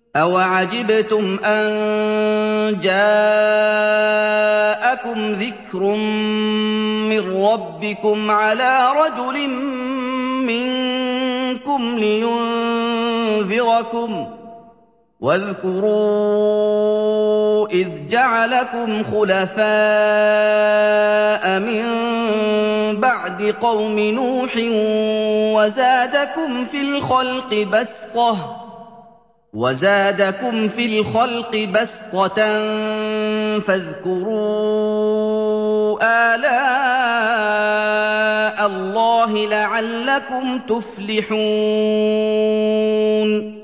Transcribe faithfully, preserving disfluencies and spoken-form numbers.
أَوَعَجِبْتُمْ أَن جَاءَكُمْ ذِكْرٌ مِّن رَّبِّكُمْ عَلَىٰ رَجُلٍ مِّنكُمْ لِيُنذِرَكُمْ ۚ وَاذْكُرُوا إِذْ جَعَلَكُمْ خُلَفَاءَ مِن بَعْدِ قَوْمِ نُوحٍ وَزَادَكُمْ فِي الْخَلْقِ بَسْطَةً وَزَادَكُمْ فِي الْخَلْقِ بَسْطَةً فَاذْكُرُوا آلَاءَ اللَّهِ لَعَلَّكُمْ تُفْلِحُونَ